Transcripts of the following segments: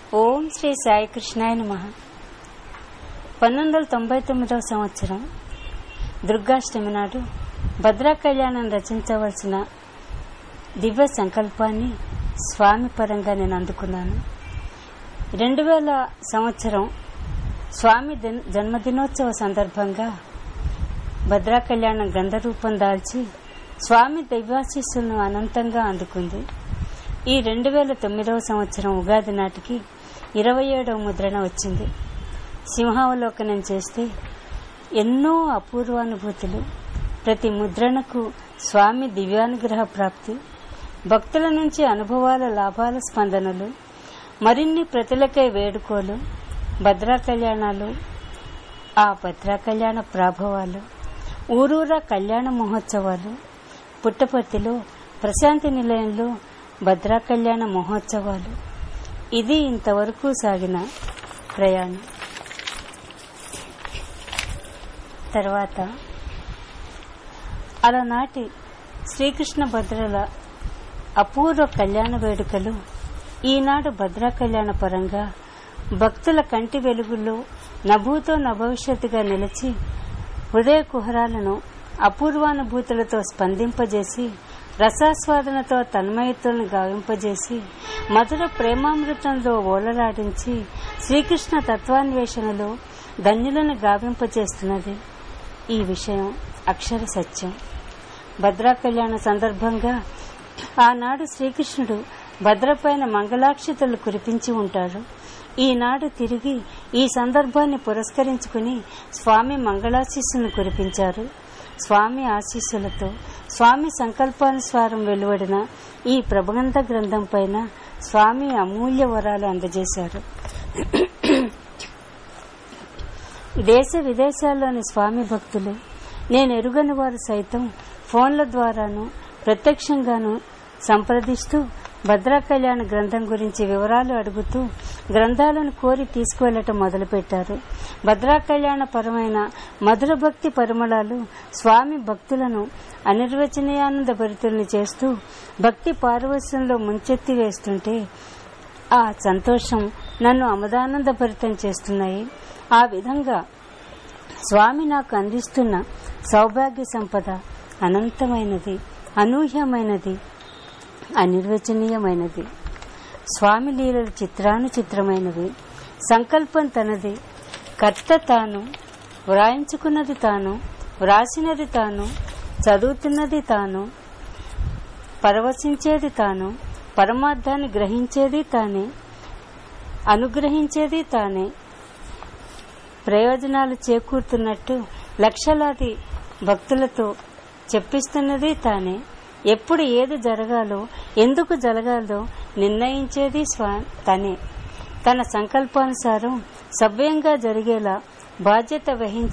ఓం శ్రీ సాయి కృష్ణాయ నమః. 1999వ సంవత్సరం దుర్గాష్టమి నాడు భద్రా కళ్యాణం రచించవలసిన దివ్య సంకల్పాన్ని స్వామి పరంగా నేను అందుకున్నాను. 2000 సంవత్సరం స్వామి జన్మదినోత్సవ సందర్భంగా భద్రా కళ్యాణం గ్రంథ రూపం దాల్చి స్వామి దివ్యాశీస్సులను అనంతంగా అందుకుంది. ఈ 2009వ సంవత్సరం ఉగాది నాటికి 27వ ముద్రణ వచ్చింది. సింహావలోకనం చేస్తే ఎన్నో అపూర్వానుభూతులు, ప్రతి ముద్రణకు స్వామి దివ్యానుగ్రహ ప్రాప్తి, భక్తుల నుంచి అనుభవాల లాభాల స్పందనలు, మరిన్ని ప్రతులకై వేడుకోలు, భద్రా కళ్యాణాలు, ఆ భద్రా కళ్యాణ ప్రాభవాలు, ఊరూరా కళ్యాణ మహోత్సవాలు, పుట్టపర్తిలో ప్రశాంతి నిలయంలో భద్రా కళ్యాణ మహోత్సవాలు. ఇది ఇంతవరకు సాగిన ప్రయాణం. తర్వాత అలనాటి శ్రీకృష్ణ భద్రల అపూర్వ కళ్యాణ వేడుకలు ఈనాడు భద్రా కళ్యాణ పరంగా భక్తుల కంటి వెలుగుల్లో నభూతో నభవిష్యత్తుగా నిలిచి హృదయ కుహరాలను అపూర్వానుభూతులతో స్పందింపజేసి రసాస్వాదనతో తన్మయత్వాలను గావింపజేసి మధుర ప్రేమామృతంలో ఓలలాడించి శ్రీకృష్ణ తత్వాన్వేషణలో ధన్యులను గావింపజేస్తున్నది. ఈ విషయం అక్షర సత్యం. భద్రా కళ్యాణ సందర్భంగా ఆనాడు శ్రీకృష్ణుడు భద్రపైన మంగళాక్షతలు కురిపించి ఉంటాడు. ఈనాడు తిరిగి ఈ సందర్భాన్ని పురస్కరించుకుని స్వామి మంగళాశీస్సును కురిపించారు. స్వామి ఆశీస్సులతో స్వామి సంకల్పానుసారం వెలువడిన ఈ ప్రబంధ గ్రంథం పైన స్వామి అమూల్య వరాలు అందజేశారు. దేశ విదేశాల్లోని స్వామి భక్తులు, నేను ఎరుగని వారు సైతం ఫోన్ల ద్వారాను ప్రత్యక్షంగాను సంప్రదిస్తూ భద్రా కళ్యాణ గ్రంథం గురించి వివరాలు అడుగుతూ గ్రంథాలను కోరి తీసుకువెళ్లటం మొదలుపెట్టారు. భద్రా కళ్యాణ పరమైన మధుర భక్తి పరిమళాలు స్వామి భక్తులను అనిర్వచనీయానంద భరితుల్ని చేస్తూ భక్తి పారవస్యంలో ముంచెత్తి వేస్తుంటే ఆ సంతోషం నన్ను అమదానంద భరితం చేస్తున్నాయి. ఆ విధంగా స్వామి నాకు అందిస్తున్న సౌభాగ్య సంపద అనంతమైనది, అనూహ్యమైనది, అనిర్వచనీయమైనది. స్వామి లీలలు చిత్రానుచిత్రమైనవి. సంకల్పం తనది, కర్త తాను, వ్రాయించుకున్నది తాను, వ్రాసినది తాను, చదువుతున్నది తాను, పరవశించేది తాను, పరమార్థాన్ని గ్రహించేది తానే, అనుగ్రహించేది తానే, ప్రయోజనాలు చేకూరుతున్నట్టు లక్షలాది భక్తులతో చెప్పిస్తున్నది తానే, ఎప్పుడు ఏది జరగాలో ఎందుకు జరగాలో నిర్ణయించేది తనే, తన సంకల్పానుసారం సవ్యంగా జరిగేలా బాధ్యత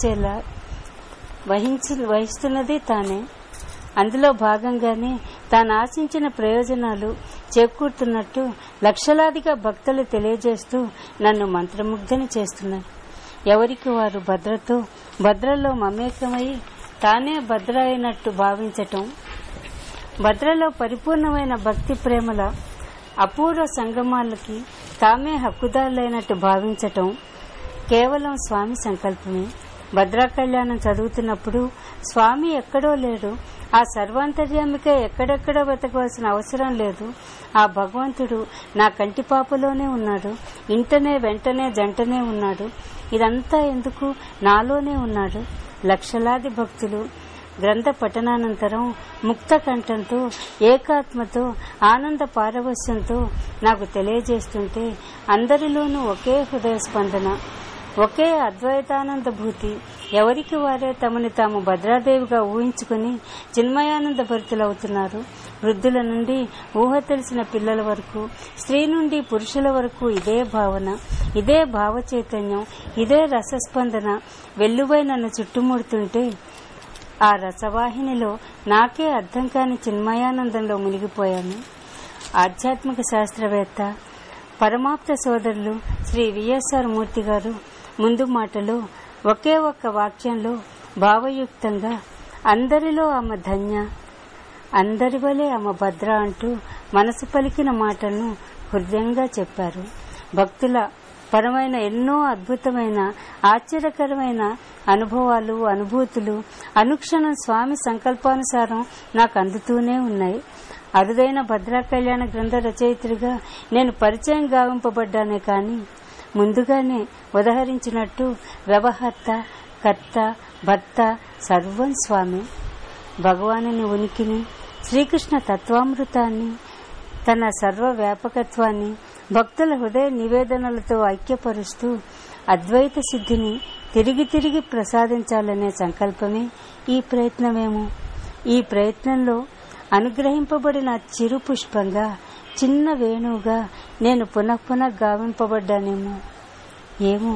వహిస్తున్నది తానే. అందులో భాగంగానే తాను ఆశించిన ప్రయోజనాలు చేకూరుతున్నట్టు లక్షలాదిగా భక్తులు తెలియజేస్తూ నన్ను మంత్రముగ్ధని చేస్తున్నారు. ఎవరికి వారు భద్రలో మమేకమై తానే భద్ర అయినట్టు భావించటం, భద్రలో పరిపూర్ణమైన భక్తి ప్రేమల అపూర్వ సంగమాలకి తామే హక్కుదారులైనట్టు భావించటం కేవలం స్వామి సంకల్పమే. భద్రా కళ్యాణం చదువుతున్నప్పుడు స్వామి ఎక్కడో లేడు, ఆ సర్వాంతర్యామికే ఎక్కడెక్కడో వెతకవలసిన అవసరం లేదు. ఆ భగవంతుడు నా కంటి పాపలోనే ఉన్నాడు, ఇంటనే వెంటనే జంటనే ఉన్నాడు. ఇదంతా ఎందుకు, నాలోనే ఉన్నాడు. లక్షలాది భక్తులు గ్రంథ పఠనానంతరం ముక్త కంఠంతో, ఏకాత్మతో, ఆనంద పారవస్యంతో నాకు తెలియజేస్తుంటే అందరిలోనూ ఒకే హృదయ స్పందన, ఒకే అద్వైతానందభూతి. ఎవరికి వారే తమని తాము భద్రాదేవిగా ఊహించుకుని చిన్మయానంద భరితులవుతున్నారు. వృద్ధుల నుండి ఊహ తెలిసిన పిల్లల వరకు, స్త్రీ నుండి పురుషుల వరకు ఇదే భావన, ఇదే భావ చైతన్యం, ఇదే రసస్పందన వెల్లువై నన్ను చుట్టుముడుతుంటే ఆ రసవాహినిలో నాకే అర్థం కాని చిన్మయానందంలో మునిగిపోయాను. ఆధ్యాత్మిక శాస్త్రవేత్త, పరమాప్త సోదరులు శ్రీ విఎస్ఆర్ మూర్తి గారు ముందు మాటలో ఒకే ఒక్క వాక్యంలో భావయుక్తంగా అందరిలో ఆమె ధన్య, అందరి వలె ఆమె భద్ర అంటూ మనసు పలికిన మాటలను హృదయంగా చెప్పారు. భక్తుల పరమైన ఎన్నో అద్భుతమైన ఆశ్చర్యకరమైన అనుభవాలు, అనుభూతులు అనుక్షణం స్వామి సంకల్పానుసారం నాకు అందుతూనే ఉన్నాయి. అరుదైన భద్రా కళ్యాణ గ్రంథ రచయిత్రిగా నేను పరిచయం గావింపబడ్డానే కాని ముందుగానే ఉదహరించినట్టు వ్యవహర్త, కర్త, భర్త సర్వం స్వామి. భగవానుని ఉనికిని, శ్రీకృష్ణ తత్వామృతాన్ని, తన సర్వవ్యాపకత్వాన్ని భక్తుల హృదయ నివేదనలతో ఐక్యపరుస్తూ అద్వైత సిద్ధిని తిరిగి తిరిగి ప్రసాదించాలనే సంకల్పమే ఈ ప్రయత్నమేమో. ఈ ప్రయత్నంలో అనుగ్రహింపబడిన చిరు పుష్పంగా, చిన్న వేణువుగా నేను పునః గావింపబడ్డానేమో ఏమో.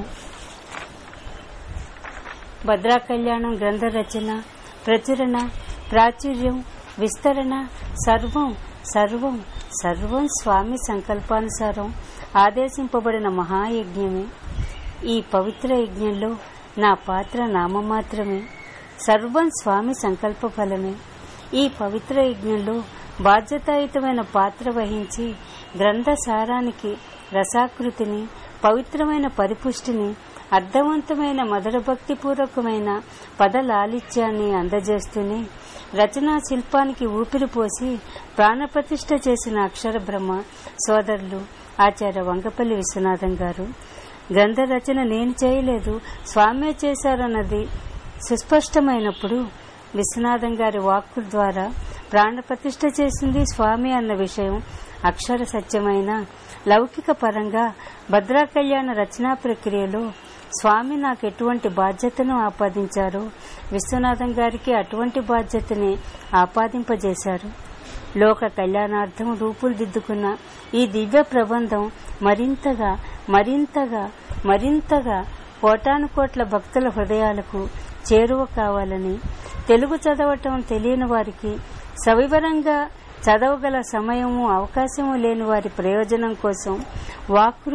భద్రా కళ్యాణం గ్రంథ రచన, ప్రచురణ, ప్రాచుర్యం, విస్తరణ సర్వం సర్వం సర్వం స్వామి సంకల్పానుసారం ఆదేశింపబడిన మహాయజ్ఞమే. ఈ పవిత్ర యజ్ఞంలో నా పాత్ర నామమాత్రమే. సర్వం స్వామి సంకల్ప ఫలమే. ఈ పవిత్ర యజ్ఞంలో బాధ్యతాయుతమైన పాత్ర వహించి గ్రంథ సారానికి రసాకృతిని, పవిత్రమైన పరిపుష్టిని, అర్థవంతమైన మధుర భక్తిపూర్వకమైన పదలాలిత్యాన్ని అందజేస్తూనే రచనా శిల్పానికి ఊపిరి పోసి ప్రాణప్రతిష్ఠ చేసిన అక్షర బ్రహ్మ సోదరులు ఆచార్య వంగపల్లి విశ్వనాథం గారు. గ్రంథ రచన నేను చేయలేదు, స్వామే చేశారన్నది సుస్పష్టమైనప్పుడు విశ్వనాథం గారి వాక్కుల ద్వారా ప్రాణప్రతిష్ఠ చేసింది స్వామి అన్న విషయం అక్షర సత్యమైన లౌకిక పరంగా భద్రా కళ్యాణ రచనా ప్రక్రియలో స్వామి నాకు ఎటువంటి బాధ్యతను ఆపాదించారో విశ్వనాథం గారికి అటువంటి బాధ్యతనే ఆపాదింపజేశారు. లోక కళ్యాణార్థం రూపుదిద్దుకున్న ఈ దివ్య ప్రబంధం మరింతగా మరింతగా మరింతగా కోటానుకోట్ల భక్తుల హృదయాలకు చేరువ కావాలని, తెలుగు చదవటం తెలియని వారికి సవివరంగా చదవగల సమయము, అవకాశము లేని వారి ప్రయోజనం కోసం వాక్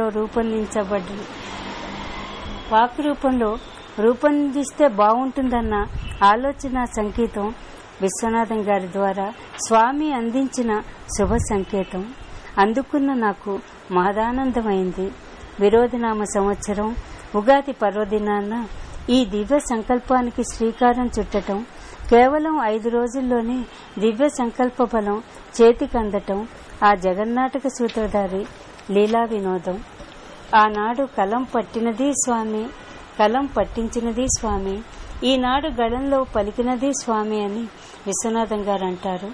రూపంలో రూపొందిస్తే బాగుంటుందన్న ఆలోచన సంకేతం విశ్వనాథం గారి ద్వారా స్వామి అందించిన శుభ సంకేతం. అందుకున్న నాకు మహదానందమైంది. విరోధినామ సంవత్సరం ఉగాది పర్వదినాన ఈ దివ్య సంకల్పానికి శ్రీకారం చుట్టటం, కేవలం 5 రోజుల్లోనే దివ్య సంకల్ప బలం చేతికందటం ఆ జగన్నాటక సూత్రధారి లీలా వినోదం. ఆనాడు కలం పట్టినది స్వామి, కలం పట్టించినది స్వామి, ఈనాడు గళంలో పలికినది స్వామి అని విశ్వనాథం గారు అంటారు.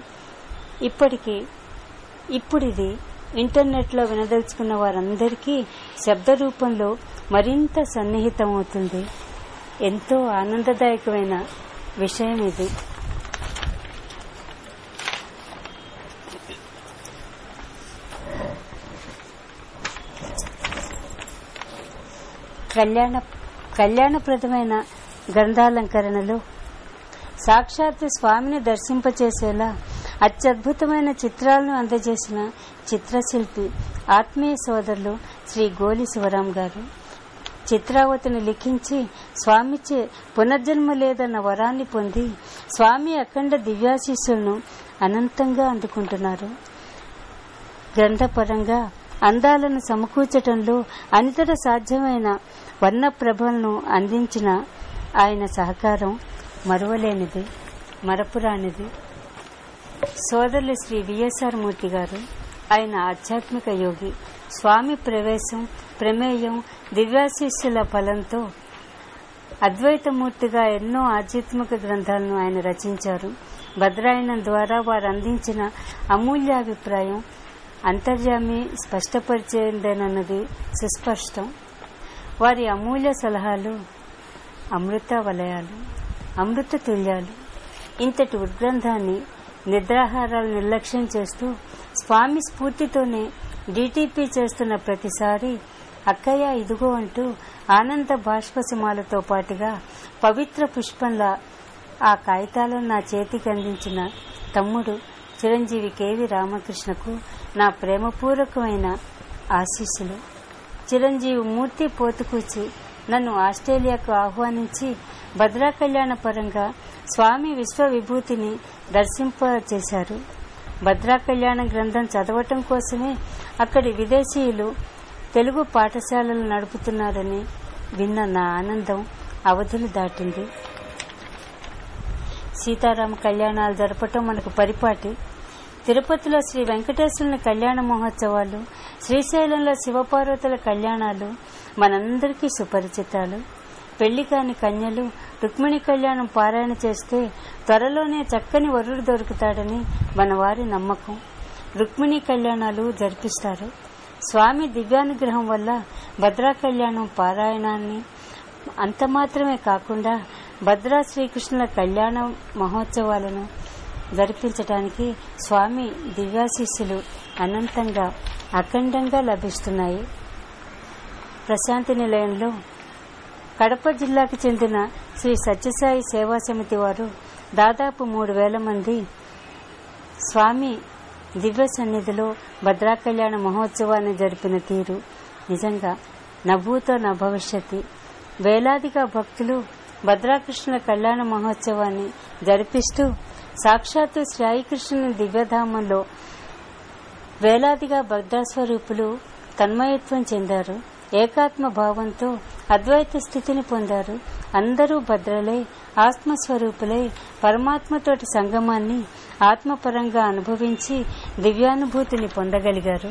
ఇప్పుడిది ఇంటర్నెట్లో వినదలుచుకున్న వారందరికీ శబ్ద రూపంలో మరింత సన్నిహితమవుతుంది. ఎంతో ఆనందదాయకమైన విషయం ఇది. కళ్యాణప్రదమైన గ్రంథాలంకరణలో సాక్షాత్తు స్వామిని దర్శింపచేసేలా అత్యద్భుతమైన చిత్రాలను అందజేసిన చిత్రశిల్పి ఆత్మీయ సోదరులు శ్రీ గోలి శివరాం గారు. చిత్రావతిని లిఖించి స్వామిచే పునర్జన్మ లేదన్న వరాన్ని పొంది స్వామి అఖండ దివ్యాశీస్సులను అనంతంగా అందుకుంటున్నారు. గ్రంథపరంగా అందాలను సమకూర్చటంలో అనితర సాధ్యమైన వర్ణ ప్రభలను అందించిన ఆయన సహకారం మరువలేనిది, మరపురానిది. సోదరులు శ్రీ విఎస్ఆర్ మూర్తి గారు, ఆయన ఆధ్యాత్మిక యోగి. స్వామి ప్రమేయం దివ్యాశీస్సుల ఫలంతో అద్వైతమూర్తిగా ఎన్నో ఆధ్యాత్మిక గ్రంథాలను ఆయన రచించారు. భద్రాయణం ద్వారా వారు అందించిన అమూల్యాభిప్రాయం అంతర్యామి స్పష్టపరిచేదన్నది సుస్పష్టం. వారి అమూల్య సలహాలు అమృత వలయాలు, అమృత తుల్యాలు. ఇంతటి ఉద్గ్రంథాన్ని నిద్రాహారాలు నిర్లక్ష్యం చేస్తూ స్వామి స్ఫూర్తితోనే డీటీపీ చేస్తున్న ప్రతిసారి అక్కయ్య ఇదిగో అంటూ ఆనంద బాష్పసిమాలతో పాటుగా పవిత్ర పుష్పంలా ఆ కాగితాలను నా చేతికి అందించిన తమ్ముడు చిరంజీవి కేవి రామకృష్ణకు నా ప్రేమపూర్వకమైన ఆశీస్సులు. చిరంజీవి మూర్తి పోతుకూచి నన్ను ఆస్ట్రేలియాకు ఆహ్వానించి భద్రా కళ్యాణ పరంగా స్వామి విశ్వ విభూతిని దర్శింపచేశారు. భద్రా కళ్యాణ గ్రంథం చదవటం కోసమే అక్కడి విదేశీయులు తెలుగు పాఠశాలలు నడుపుతున్నారని విన్న నా ఆనందం అవధులు దాటింది. సీతారామ కళ్యాణాలు జరపటం మనకు పరిపాటి. తిరుపతిలో శ్రీ వెంకటేశ్వరుని కళ్యాణ మహోత్సవాలు, శ్రీశైలంలో శివపార్వతుల కళ్యాణాలు మనందరికీ సుపరిచితాలు. పెళ్లి కాని కన్యలు రుక్మిణి కళ్యాణం పారాయణ చేస్తే త్వరలోనే చక్కని వరుడు దొరుకుతాడని మన వారి నమ్మకం. రుక్మిణి కళ్యాణాలు జరిపిస్తారు. స్వామి దివ్యానుగ్రహం వల్ల భద్రా కళ్యాణం పారాయణాన్ని అంత మాత్రమే కాకుండా భద్రా శ్రీకృష్ణుల కళ్యాణ మహోత్సవాలను జరిపించటానికి స్వామి దివ్యాశీస్సులు అనంతంగా అఖండంగా లభిస్తున్నాయి. ప్రశాంతి నిలయంలో కడప జిల్లాకు చెందిన శ్రీ సత్యసాయి సేవా సమితి వారు దాదాపు 3,000 మంది స్వామి దివ్య సన్నిధిలో భద్రా కళ్యాణ మహోత్సవాన్ని జరిపిన తీరు నిజంగా నభూతో నా భవిష్యత్తు. వేలాదిగా భక్తులు భద్రాకృష్ణుల కళ్యాణ మహోత్సవాన్ని జరిపిస్తూ సాక్షాత్తు శ్రీకృష్ణుని దివ్యధామంలో వేలాదిగా భద్రాస్వరూపులు తన్మయత్వం చెందారు. ఏకాత్మ భావంతో అద్వైత స్థితిని పొందారు. అందరూ భద్రలై ఆత్మస్వరూపులై పరమాత్మతోటి సంగమాన్ని ఆత్మపరంగా అనుభవించి దివ్యానుభూతిని పొందగలిగారు.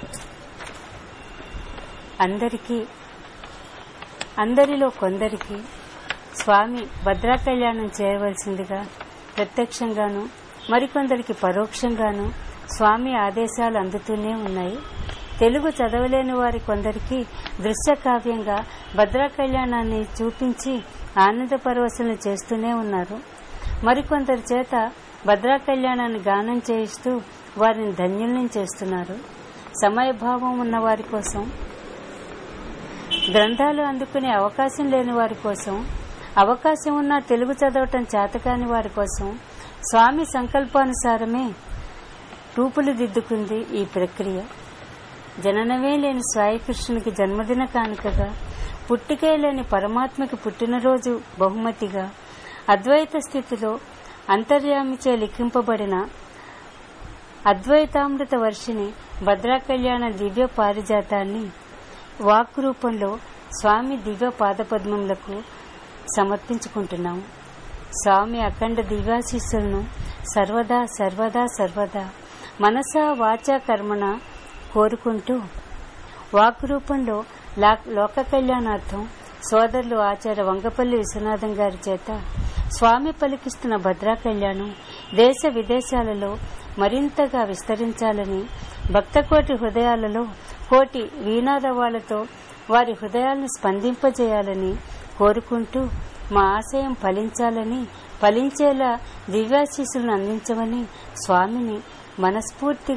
అందరిలో కొందరికి స్వామి భద్రా కళ్యాణం చేయవలసిందిగా ప్రత్యక్షంగాను, మరికొందరికి పరోక్షంగాను స్వామి ఆదేశాలు అందుతూనే ఉన్నాయి. తెలుగు చదవలేని వారి కొందరికి దృశ్య కావ్యంగా భద్రా కళ్యాణాన్ని చూపించి ఆనంద పరవశులను చేస్తూనే ఉన్నారు. మరికొందరి చేత భద్రా కళ్యాణాన్ని గానం చేయిస్తూ వారిని ధన్యుల్ని చేస్తున్నారు. సమయభావం ఉన్న వారి కోసం, గ్రంథాలు అందుకునే అవకాశం లేని వారి కోసం, అవకాశం ఉన్నా తెలుగు చదవటం చేతకాని వారి కోసం స్వామి సంకల్పానుసారమే రూపులు దిద్దుకుంది ఈ ప్రక్రియ. జననమే లేని శ్రీకృష్ణునికి జన్మదిన కానుకగా, పుట్టికే లేని పరమాత్మకి పుట్టినరోజు బహుమతిగా, అద్వైత స్థితిలో అంతర్యామిచే లిఖింపబడిన అద్వైతామృత వర్షిని భద్రా కళ్యాణ దివ్య పారిజాతాన్ని వాక్ రూపంలో స్వామి దివ్య పాదపద్మములకు సమర్పించుకుంటున్నాము. స్వామి అఖండ దివ్యాశీస్సులను సర్వదా సర్వదా సర్వదా మనసా వాచా కర్మణ కోరుకుంటూ వాక్ రూపంలో లోక కళ్యాణార్థం సోదరులు ఆచార్య వంగపల్లి విశ్వనాథం గారి చేత స్వామి పలికిస్తున్న భద్రా కళ్యాణం దేశ విదేశాలలో మరింతగా విస్తరించాలని, భక్తకోటి హృదయాలలో కోటి వీణారవాలతో వారి హృదయాలను స్పందింపజేయాలని కోరుకుంటూ మా ఆశయం ఫలించాలని, ఫలించేలా దివ్యాశీస్సులను అందించమని స్వామిని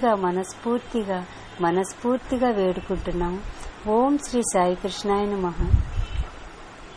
మనస్ఫూర్తిగా వేడుకుంటున్నాము. ఓం శ్రీ సాయి కృష్ణాయ నమః.